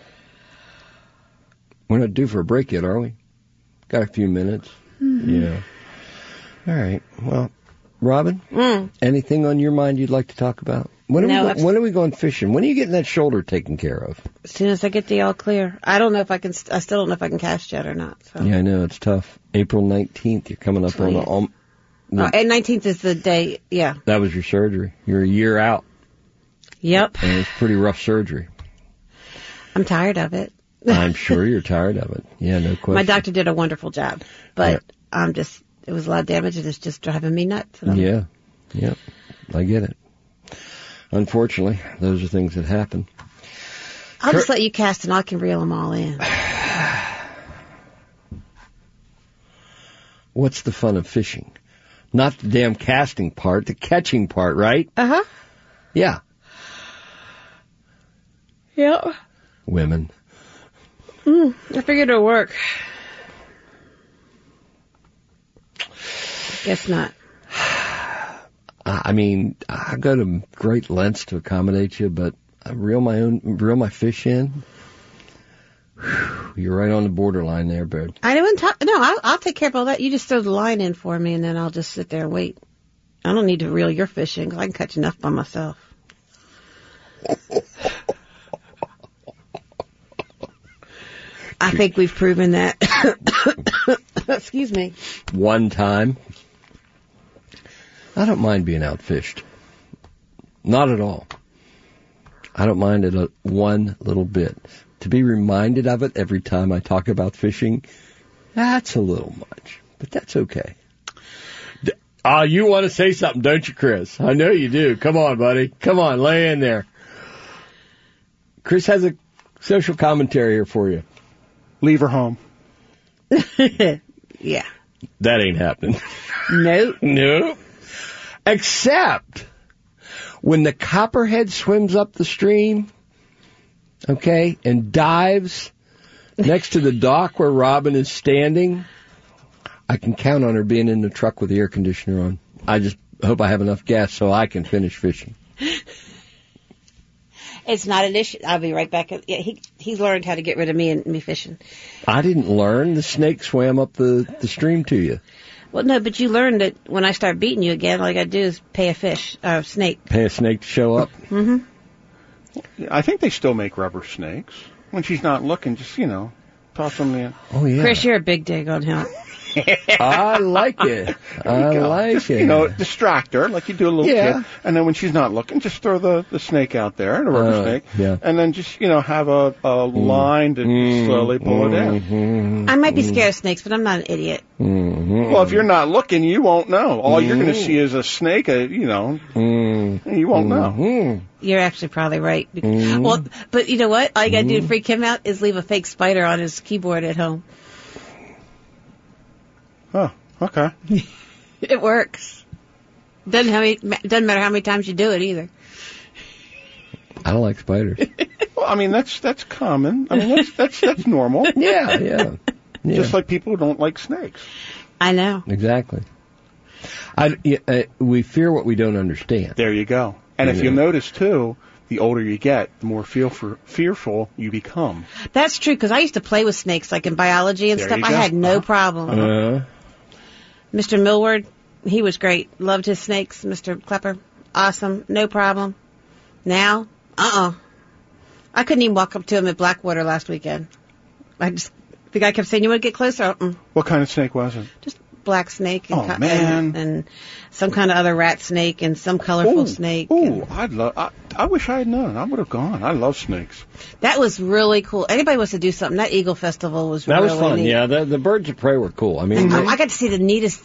We're not due for a break yet, are we? Got a few minutes. Mm-hmm. Yeah. All right. Well, Robin, Mm. anything on your mind you'd like to talk about? When are, No, we, I've- go- when are we going fishing? When are you getting that shoulder taken care of? As soon as I get the all clear. I don't know if I can, st- I still don't know if I can cast yet or not. So. Yeah, I know, it's tough. April nineteenth, you're coming up on the... Um, Oh, and nineteenth is the day, yeah. that was your surgery. You're a year out, Yep. and it's pretty rough surgery. I'm tired of it. I'm sure you're tired of it. Yeah, no question. My doctor did a wonderful job, but I'm just, it was a lot of damage and it's just driving me nuts. And I'm- Yeah, yeah, I get it. Unfortunately, those are things that happen. I'll just let you cast and I can reel them all in. What's the fun of fishing? Not the damn casting part, the catching part, right? Uh-huh. Yeah. Yep. Women. Mm, I figured it'll work. Guess not. I mean, I go to great lengths to accommodate you, but I reel my own, reel my fish in. Whew, you're right on the borderline there, bird. I didn't talk. No, I'll, I'll take care of all that. You just throw the line in for me, and then I'll just sit there and wait. I don't need to reel your fish in 'cause I can catch enough by myself. I think we've proven that. Excuse me. One time. I don't mind being outfished. Not at all. I don't mind it a, one little bit. To be reminded of it every time I talk about fishing, that's a little much. But that's okay. Ah, uh, you want to say something, don't you, Chris? I know you do. Come on, buddy. Come on, lay in there. Chris has a social commentary here for you. Leave her home. Yeah. That ain't happening. Nope. Nope. Except when the copperhead swims up the stream, okay, and dives next to the dock where Robin is standing, I can count on her being in the truck with the air conditioner on. I just hope I have enough gas so I can finish fishing. It's not an issue. I'll be right back. Yeah, he he's learned how to get rid of me and me fishing. I didn't learn. The snake swam up the, the stream to you. Well, no, but you learned that when I start beating you again, all I got to do is pay a fish, or a snake. Pay a snake to show up? Mm-hmm. I think they still make rubber snakes. When she's not looking, just, you know, toss them in. Oh, yeah. Chris, you're a big dig on him. I like it. I like it. You know, distract her like you do a little Yeah. kid, and then when she's not looking, just throw the, the snake out there, the rubber Uh, snake, yeah. and then just, you know, have a, a line to Mm. slowly pull it in. Mm-hmm. I might be scared of snakes, but I'm not an idiot. Mm-hmm. Well, if you're not looking, you won't know. All you're going to see is a snake, uh, you know, Mm. you won't know. Mm. You're actually probably right. Mm. Well, but you know what? All you got to do to freak him out is leave a fake spider on his keyboard at home. Oh, okay. It works. Doesn't how many, doesn't matter how many times you do it either. I don't like spiders. Well, I mean, that's that's common. I mean, that's that's that's normal. Yeah, yeah. yeah. Just like people who don't like snakes. I know. Exactly. I, yeah, uh, we fear what we don't understand. There you go. And if Yeah. you notice, too, the older you get, the more feel for, fearful you become. That's true, because I used to play with snakes, like in biology and There stuff. you I go. had no Uh-huh. problem. Uh, Mister Millward, he was great. Loved his snakes. Mister Klepper, awesome. No problem. Now, uh-uh. I couldn't even walk up to him at Blackwater last weekend. I just, the guy kept saying, you want to get closer? Uh-uh. What kind of snake was it? Just black snake and, Oh, co- man. and, and some kind of other rat snake and some colorful Ooh, snake. Ooh, and- I'd love. I, I wish I had known. I would have gone. I love snakes. That was really cool. Anybody wants to do something, that Eagle Festival was that really was fun. neat. Yeah, the, the birds of prey were cool. I mean, I, they- I got to see the neatest.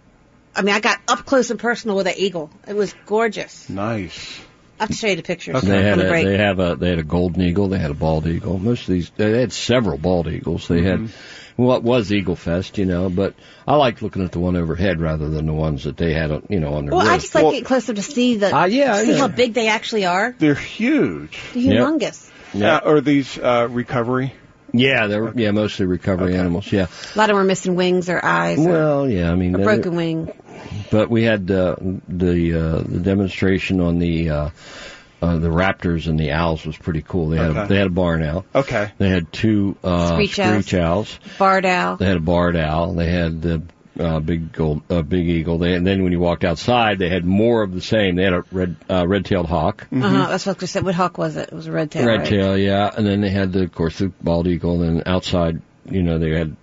I mean, I got up close and personal with an eagle. It was gorgeous. Nice. I have to show you the pictures. Okay. They had on the a, break. they have a they had a golden eagle. They had a bald eagle. Most of these they had several bald eagles. They had what was Eagle Fest, you know. But I liked looking at the one overhead rather than the ones that they had, on, you know, on their Well, roof. I just like Well- getting closer to see the Ah, yeah, I see know. how big they actually are. They're huge. They're humongous. yeah, Uh, or these uh, recovery. yeah, they're yeah mostly recovery Okay. animals. Yeah. A lot of them were missing wings or eyes or Well, yeah, I mean, a they- broken wing. but we had uh, the uh, the demonstration on the uh, uh, the raptors and the owls was pretty cool. They had a, Okay. they had a barn owl. Okay. They had two uh, Screech owls. screech owls. Barred owl. They had a barred owl. They had the uh, big gold, uh, big eagle. They, and then when you walked outside, they had more of the same. They had a red uh, red-tailed hawk, Uh-huh, that's what I said. What hawk was it? It was a red tail. red right? tail, yeah. And then they had the, of course, the bald eagle. And then outside, you know, they had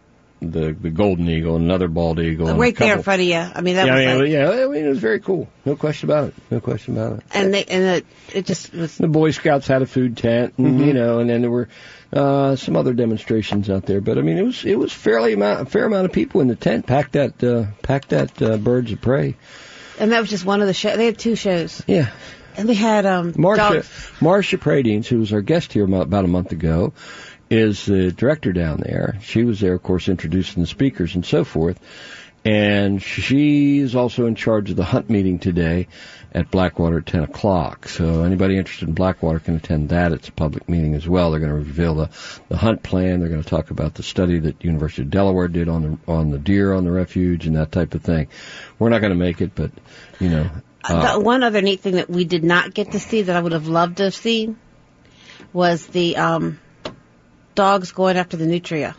the the golden eagle, and another bald eagle, and a Right there in couple- front of you. I mean, that yeah, was I mean, like, yeah, I mean, it was very cool. No question about it. No question about it. and they and it, it just was. The Boy Scouts had a food tent, and Mm-hmm. you know, and then there were uh, some other demonstrations out there. But I mean, it was it was fairly amount, a fair amount of people in the tent. Packed that uh, packed that uh, birds of prey. And that was just one of the shows. They had two shows, Yeah, and they had um Marcia dogs. Marcia Pradines, who was our guest here mo- about a month ago, is the director down there. She was there, of course, introducing the speakers and so forth. And she is also in charge of the hunt meeting today at Blackwater at ten o'clock. So anybody interested in Blackwater can attend that. It's a public meeting as well. They're going to reveal the, the hunt plan. They're going to talk about the study that University of Delaware did on the on the deer on the refuge and that type of thing. We're not going to make it, but, you know. Uh, the one other neat thing that we did not get to see that I would have loved to have seen was the um dogs going after the nutria.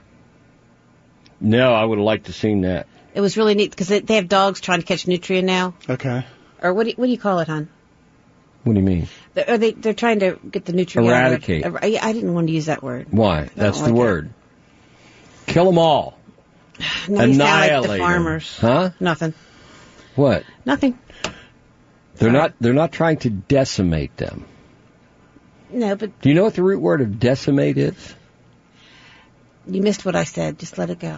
no, I would have liked to have seen that. It was really neat because they have dogs trying to catch nutria now, Okay. or what do you, what do you call it, hon? What do you mean? They're, are they they're trying to get the nutria. Eradicate. Out of it. I I didn't want to use that word. Why? That's like the it. word. Kill them all. No, you sound like Annihilate the 'em. farmers. Huh? Nothing. What? Nothing. They're Sorry. not. They're not trying to decimate them. No, but Do you know what the root word of decimate is? you missed what I said. Just let it go.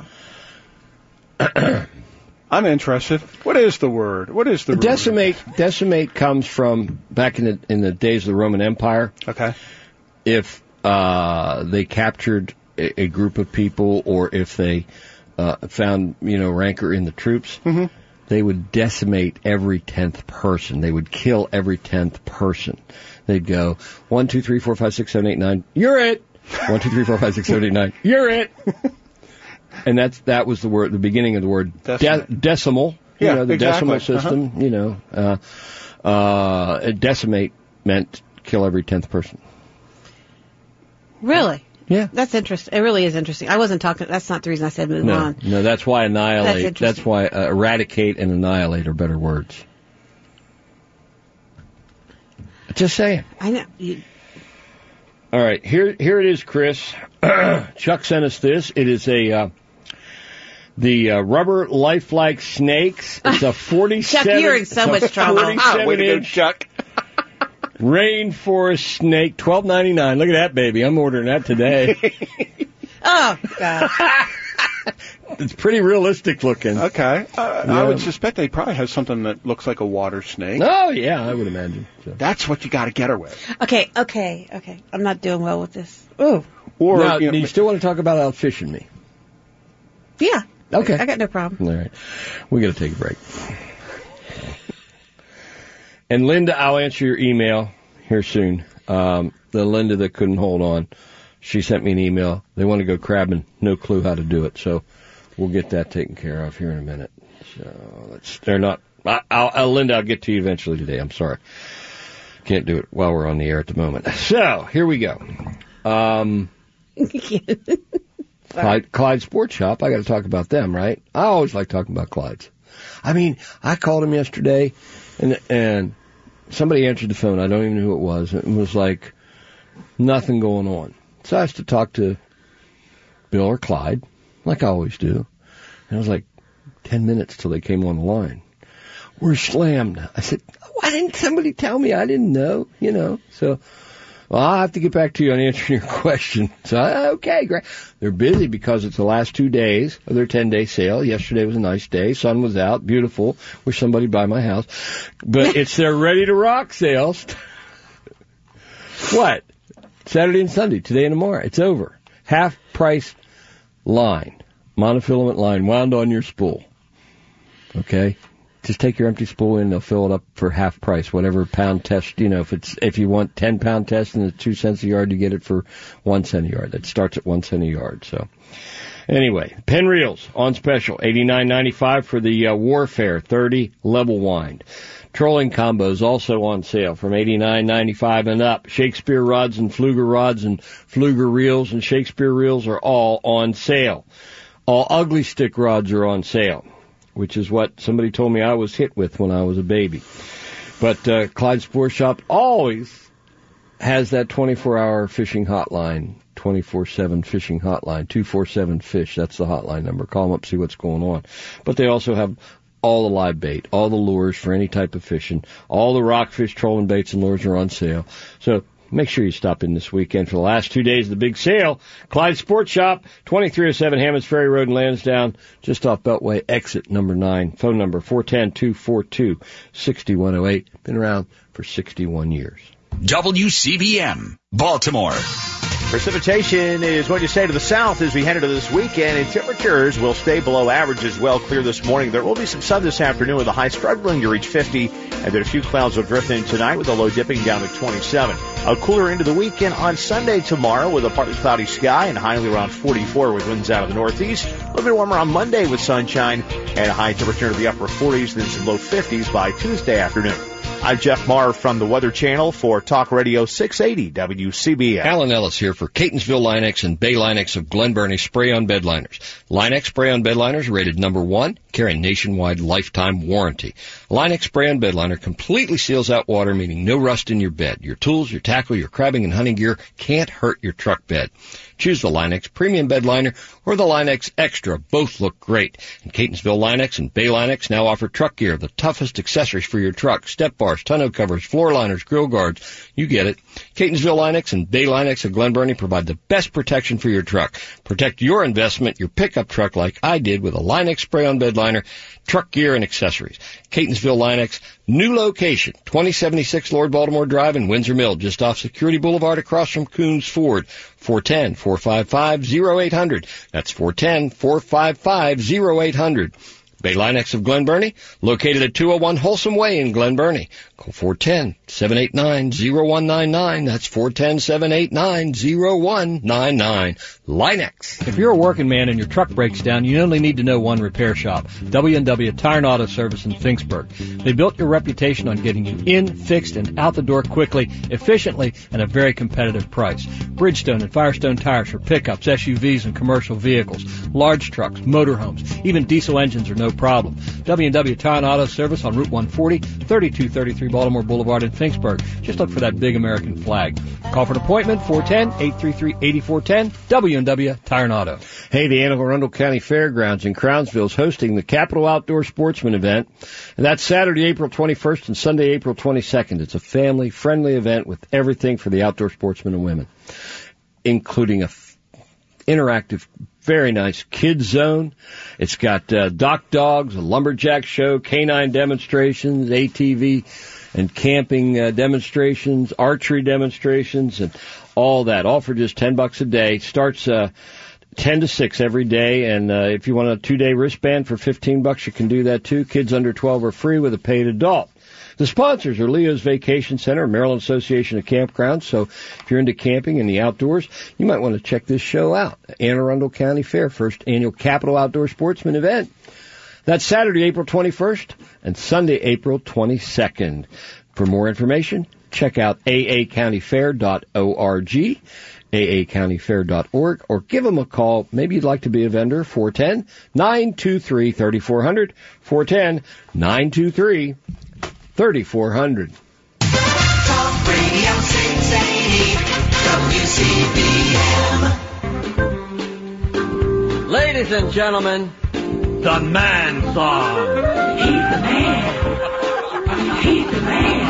I'm interested. What is the word? What is the root Decimate. Decimate comes from back in the in the days of the Roman Empire. word? Okay. If uh, they captured a, a group of people, or if they uh, found you know rancor in the troops, Mm-hmm. they would decimate every tenth person. They would kill every tenth person. They'd go one, two, three, four, five, six, seven, eight, nine. You're it. One, two, three, four, five, six, seven, eight, nine. You're it. And that's that was the word, the beginning of the word de- Decimate. decimal. You Yeah, know, the exactly. decimal system. You know, uh, uh, decimate meant kill every tenth person. Really? Yeah. That's interesting. It really is interesting. I wasn't talking. That's not the reason I said move No, on. no, that's why That's annihilate. interesting. That's why uh, eradicate and annihilate are better words. Just saying. I know. You, All right, here here it is, Chris. Chuck sent us this. It is a uh, the uh, rubber lifelike snakes. It's a forty-seven. Chuck, you're in so it's a much trouble. forty-seven Way to go, inch Chuck. rainforest snake, twelve ninety-nine. Look at that, baby. I'm ordering that today. oh God. It's pretty realistic looking. Okay. Uh, Yeah. I would suspect they probably have something that looks like a water snake. Oh yeah, I would imagine. So. That's what you got to get her with. Okay. Okay. Okay. I'm not doing well with this. Ooh. Or Now, you know, do you still want to talk about out fishing me? Yeah. Okay. I got no problem. All right. We got to take a break. And Linda, I'll answer your email here soon. Um, the Linda that couldn't hold on, she sent me an email. They want to go crabbing. No clue how to do it. So we'll get that taken care of here in a minute. So let's, they're not, I, I'll, I'll, Linda, I'll get to you eventually today. I'm sorry. Can't do it while we're on the air at the moment. So here we go. Um, Clyde, Clyde Sports Shop. I got to talk about them, right? I always like talking about Clyde's. I mean, I called him yesterday, and and somebody answered the phone. I don't even know who it was. It was like nothing going on. So I asked to talk to Bill or Clyde, like I always do. And it was like ten minutes till they came on the line. We're slammed. I said, why didn't somebody tell me? I didn't know, you know. So, well, I'll have to get back to you on answering your question. So, okay, great. They're busy because it's the last two days of their ten-day sale. Yesterday was a nice day. Sun was out. Beautiful. Wish somebody by my house. But it's their ready-to-rock sales. What? Saturday and Sunday, today and tomorrow. It's over. Half-price line. Monofilament line wound on your spool. Okay? Just take your empty spool in, they'll fill it up for half price, whatever pound test, you know, if it's, if you want ten pound test and it's two cents a yard, you get it for one cent a yard. That starts at one cent a yard, so. Anyway, Penn Reels on special, eighty-nine ninety-five for the uh, Warfare thirty level wind. Trolling combos also on sale from eighty-nine ninety-five and up. Shakespeare rods and Pfluger rods and Pfluger reels and Shakespeare reels are all on sale. All ugly stick rods are on sale, which is what somebody told me I was hit with when I was a baby. But uh, Clyde Sports Shop always has that twenty-four hour fishing hotline, twenty-four seven fishing hotline, two four seven fish. That's the hotline number. Call them up, see what's going on. But they also have all the live bait, all the lures for any type of fishing. All the rockfish, trolling baits, and lures are on sale. So make sure you stop in this weekend for the last two days of the big sale. Clyde Sports Shop, twenty-three oh seven Hammonds Ferry Road in Lansdowne, just off Beltway, exit number nine. Phone number four one zero, two four two, six one zero eight. Been around for sixty-one years. W C B M, Baltimore. Precipitation is going to stay to the south as we head into this weekend, and temperatures will stay below average as well. Clear this morning. There will be some sun this afternoon with a high struggling to reach fifty, and then a few clouds will drift in tonight with a low dipping down to twenty-seven. A cooler into the weekend on Sunday tomorrow with a partly cloudy sky and highly around forty-four with winds out of the northeast. A little bit warmer on Monday with sunshine and a high temperature into the upper forties, then some low fifties by Tuesday afternoon. I'm Jeff Marr from the Weather Channel for Talk Radio six eighty W C B M. Alan Ellis here for Catonsville Line-X and Bay Line-X of Glen Burnie Spray-On Bed Liners. Line-X Spray-On Bed Liners are rated number one, carry nationwide lifetime warranty. Line-X Spray-On Bed Liner completely seals out water, meaning no rust in your bed. Your tools, your tackle, your crabbing and hunting gear can't hurt your truck bed. Choose the Line-X Premium Bed Liner or the Line-X Extra. Both look great. And Catonsville Line-X and Bay Line-X now offer truck gear, the toughest accessories for your truck. Step bars, tonneau covers, floor liners, grill guards. You get it. Catonsville Line-X and Bay Line-X of Glen Burnie provide the best protection for your truck. Protect your investment, your pickup truck, like I did with a Line-X Spray-On Bed Liner, truck gear, and accessories. Catonsville Line-X, new location, twenty seventy-six Lord Baltimore Drive in Windsor Mill, just off Security Boulevard across from Coons Ford. four one zero, four five five, zero eight zero zero. That's four one zero, four five five, zero eight zero zero. Bay Line-X of Glen Burnie, located at two oh one Wholesome Way in Glen Burnie. Call four one zero, seven eight nine, zero one nine nine. That's four one zero, seven eight nine, zero one nine nine. Line-X. If you're a working man and your truck breaks down, you only need to know one repair shop, W and W Tire and Auto Service in Finksburg. They built your reputation on getting you in, fixed, and out the door quickly, efficiently, and at a very competitive price. Bridgestone and Firestone tires for pickups, S U Vs, and commercial vehicles, large trucks, motorhomes, even diesel engines are no problem. W and W Tire and Auto Service on Route one forty, thirty-two thirty-three Baltimore Boulevard in Finksburg. Just look for that big American flag. Call for an appointment, four one zero, eight three three, eight four one zero, W and W Tire and Auto. Hey, the Anne Arundel County Fairgrounds in Crownsville is hosting the Capital Outdoor Sportsman event, and that's Saturday, April twenty-first and Sunday, April twenty-second. It's a family-friendly event with everything for the outdoor sportsmen and women, including a f- interactive, very nice kids zone. It's got uh, dock dogs, a lumberjack show, canine demonstrations, A T V and camping uh, demonstrations, archery demonstrations, and all that, all for just ten bucks a day. Starts uh, ten to six every day, and uh, if you want a two-day wristband for fifteen bucks, you can do that too. Kids under twelve are free with a paid adult. The sponsors are Leo's Vacation Center, Maryland Association of Campgrounds, so if you're into camping and the outdoors, you might want to check this show out. Anne Arundel County Fair, first annual Capital Outdoor Sportsman event. That's Saturday, April twenty-first, and Sunday, April twenty-second. For more information, check out a a county fair dot org, a a county fair dot org, or give them a call. Maybe you'd like to be a vendor, four one zero, nine two three, three four zero zero, four one zero, nine two three, three four zero zero. Talk Radio six eighty, W C B M. Ladies and gentlemen, the man song. He's the man. He's the man.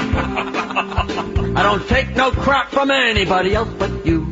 I don't take no crap from anybody else but you.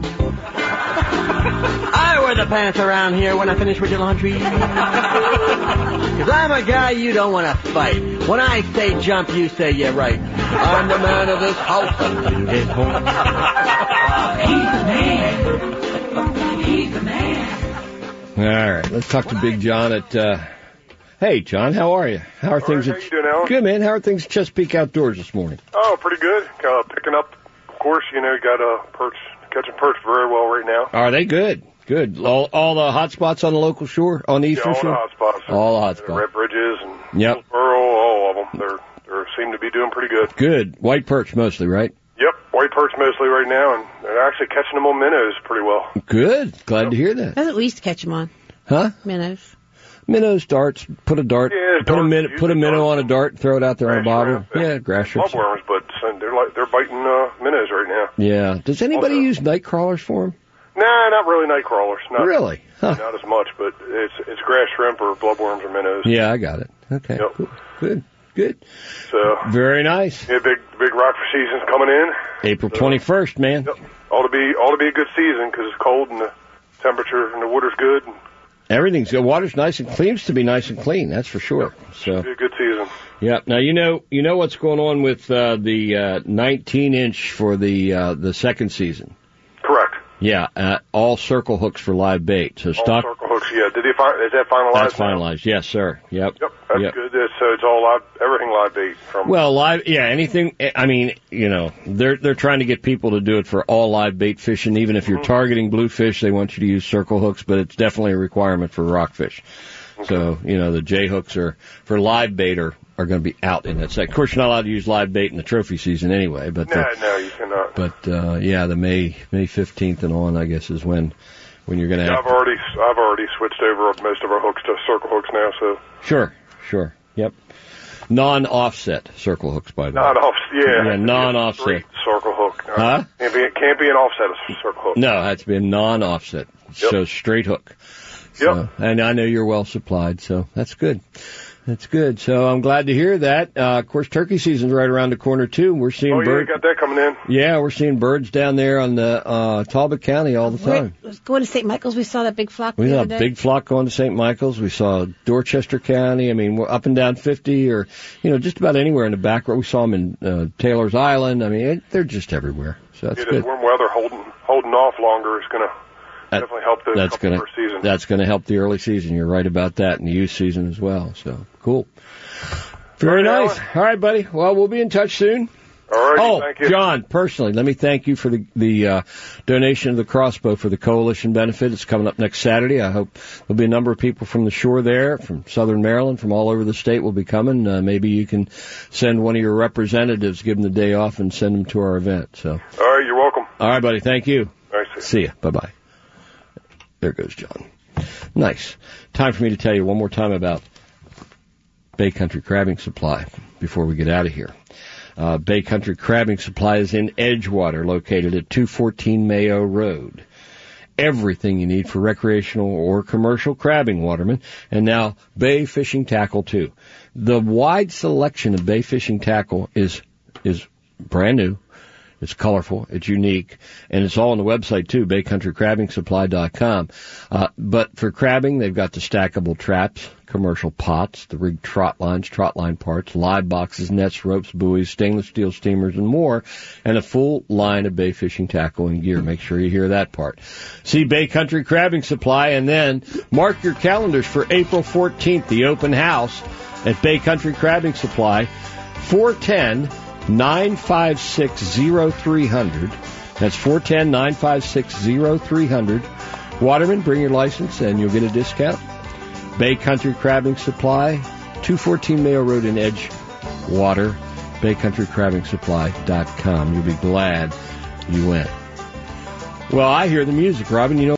I wear the pants around here when I finish with your laundry. Cause I'm a guy you don't want to fight. When I say jump, you say yeah right. I'm the man of this house until you get home. He's the man. He's the man. All right, let's talk to Big John at, uh, hey, John, how are you? How are All things right, at, how you doing, Alan? Good, man. How are things at Chesapeake Outdoors this morning? Oh, pretty good. Uh, picking up, of course, you know, you got uh, perch, catching perch very well right now. Are they good? Good. All, all the hot spots on the local shore, on the Yeah, eastern all shore? the hot spots. All the hot The spots. Red Bridges and Yep. Pearl, all of them. They're, they seem to be doing pretty good. Good. White perch mostly, right? Yep, white perch mostly right now, and they're actually catching them on minnows pretty well. Good. Glad to hear that. That's what we used to catch them on. Huh? Minnows. Minnows, darts. Put a dart. Yeah, put a darts, min- Put a minnow on a dart. Throw it out there on a Grass bobber. shrimp, Yeah, grass shrimp. Bloodworms, but they're like they're biting uh, minnows right now. Yeah. Does anybody Also- use night crawlers for them? Nah, not really night crawlers. Not, Really? Huh. Not as much, but it's it's grass shrimp or bloodworms or minnows. Yeah, I got it. Okay. Yep. Cool. Good. Good. So Very nice. yeah, big big rockfish season's coming in. April twenty-first, man. Yep. Ought to be ought to be a good season because it's cold and the temperature and the water's good. Everything's good. Water's nice and clean. Seems to be nice and clean. That's for sure. So. Be a good season. Yeah. Now you know you know what's going on with uh, the uh, nineteen inch for the uh, the second season. Correct. Yeah, uh, all circle hooks for live bait. So All stock. circle hooks. Yeah. Did they fin- is that finalized? That's now? finalized. Yes, sir. Yep. Yep. That's Yep. good. That's, so it's all live. Everything live bait from. Well, live. Yeah, anything. I mean, you know, they're they're trying to get people to do it for all live bait fishing. Even if you're Mm-hmm. targeting bluefish, they want you to use circle hooks, but it's definitely a requirement for rockfish. So, you know, the J hooks are for live bait are are going to be out in that sector. Of course, you're not allowed to use live bait in the trophy season anyway. But no, the, no, you cannot. But uh, yeah, the May May fifteenth and on, I guess, is when when you're going to. Yeah, have I've already I've already switched over most of our hooks to circle hooks now. So sure, sure, yep. Non-offset circle hooks, by the way. Non-off, yeah. Yeah, non-offset. Straight circle hook. No, Huh? Can't be, can't be an offset circle hook. No, it has to be a non-offset. Yep. So straight hook. Yep. So, and I know you're well supplied, so that's good. That's good. So I'm glad to hear that. Uh, of course, turkey season's right around the corner too. We're seeing Oh, yeah, birds. you got that coming in. Yeah, we're seeing birds down there on the uh, Talbot County all the time. We're going to Saint Michael's. We saw that big flock We the saw a other day. big flock going to Saint Michael's. We saw Dorchester County. I mean, we're up and down fifty, or you know, just about anywhere in the back road. We saw them in uh, Taylor's Island. I mean, it, they're just everywhere. So that's Yeah, good. this warm weather holding holding off longer is going to definitely help the That's couple gonna first season. that's gonna help the early season. You're right about that, and the youth season as well. So cool. Very All right, nice. All right, buddy. Well, we'll be in touch soon. All right, Oh, thank you. John, personally, let me thank you for the the uh, donation of the crossbow for the coalition benefit. It's coming up next Saturday. I hope there'll be a number of people from the shore there, from Southern Maryland, from all over the state will be coming. Uh, maybe you can send one of your representatives, give them the day off, and send them to our event. So, All right, you're welcome. all right, buddy. Thank you. All right, see See ya. Bye bye. There goes John. Nice. Time for me to tell you one more time about Bay Country Crabbing Supply before we get out of here. Uh, Bay Country Crabbing Supply is in Edgewater, located at two fourteen Mayo Road. Everything you need for recreational or commercial crabbing, watermen, and now bay fishing tackle too. The wide selection of bay fishing tackle is is brand new. It's colorful, it's unique, and it's all on the website too, bay country crabbing supply dot com. Uh, but for crabbing, they've got the stackable traps, commercial pots, the rigged trot lines, trot line parts, live boxes, nets, ropes, buoys, stainless steel steamers, and more, and a full line of bay fishing tackle and gear. Make sure you hear that part. See Bay Country Crabbing Supply, and then mark your calendars for April fourteenth, the open house at Bay Country Crabbing Supply, four ten nine five six oh three hundred. That's four ten nine five six oh three hundred. Waterman, bring your license and you'll get a discount. Bay Country Crabbing Supply, two fourteen Mayo Road in Edgewater, bay country crabbing supply dot com. You'll be glad you went. Well, I hear the music, Robin. You know